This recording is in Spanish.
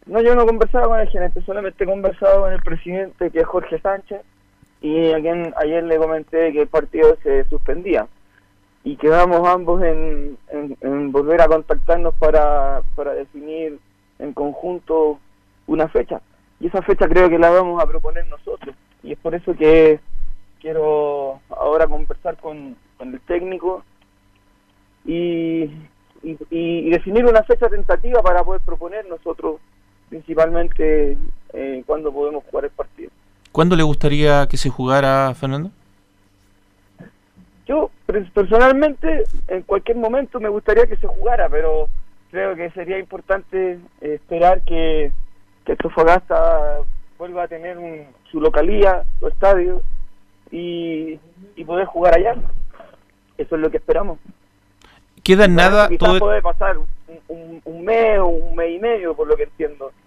No, yo no conversaba con el gerente, solamente he conversado con el presidente, que es Jorge Sánchez, y a quien ayer le comenté que el partido se suspendía. Y quedamos ambos en volver a contactarnos para definir en conjunto una fecha. Y esa fecha creo que la vamos a proponer nosotros. Y es por eso que quiero ahora conversar con el técnico y, y definir una fecha tentativa para poder proponer nosotros principalmente cuándo podemos jugar el partido. ¿Cuándo le gustaría que se jugara, Fernando? Yo personalmente en cualquier momento me gustaría que se jugara, pero creo que sería importante esperar que Antofagasta vuelva a tener su localía, su estadio y poder jugar allá. Eso es lo que esperamos. Queda nada, Quizás puede pasar un mes o un mes y medio, por lo que entiendo.